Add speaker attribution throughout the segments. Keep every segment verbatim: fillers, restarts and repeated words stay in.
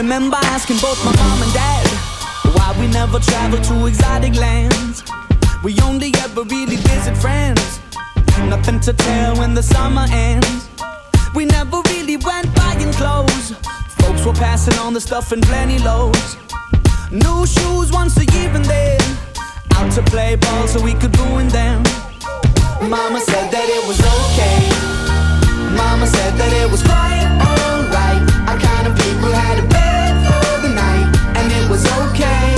Speaker 1: remember asking both my mom and dad why we never traveled to exotic lands. We only ever really visit friends, nothing to tell when the summer ends. We never really went buying clothes, folks were passing on the stuff in plenty loads. New shoes once a year and then out to play ball so we could ruin them. Mama said that it was okay, Mama said that it was quite alright. Our kind of people had a bed for the night, and it was okay.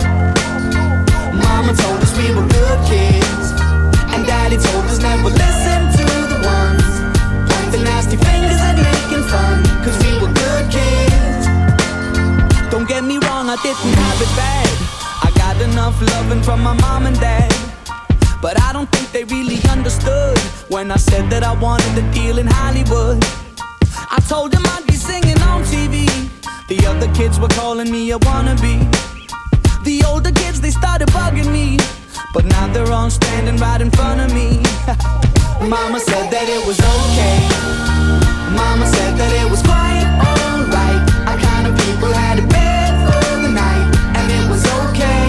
Speaker 1: Mama told us we were good kids, and Daddy told us never listen to the ones pointing nasty fingers and making fun, cause we were good kids. Don't get me wrong, I didn't have it bad. I got enough loving from my mom and dad, but I don't think they really understood when I said that I wanted a deal in Hollywood. I told them I'd be singing on T V, the other kids were calling me a wannabe. The older kids, they started bugging me, but now they're all standing right in front of me. Mama said that it was okay, Mama said that it was quite alright. Our kind of people had a bed for the night, and it was okay.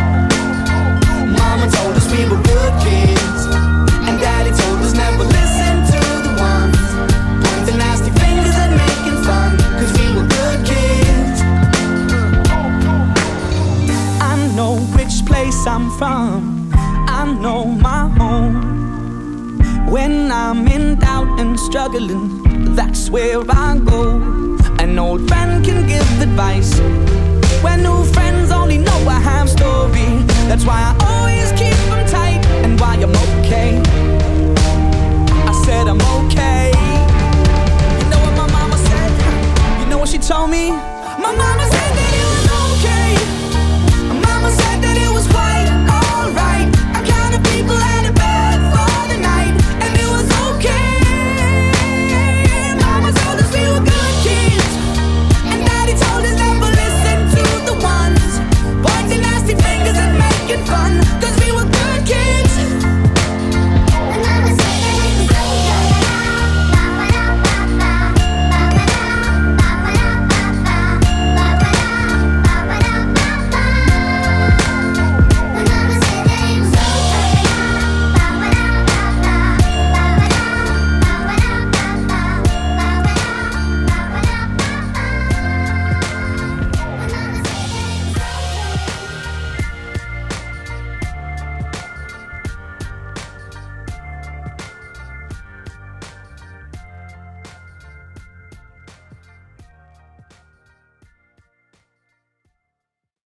Speaker 1: Mama told us we were good kids, and Daddy told us never listen to the ones pointing nasty fingers and making fun, cause we were good kids. I know which place I'm from, I know my home. When I'm in doubt and struggling, that's where I go. An old friend can give advice when new friends only know a half story. That's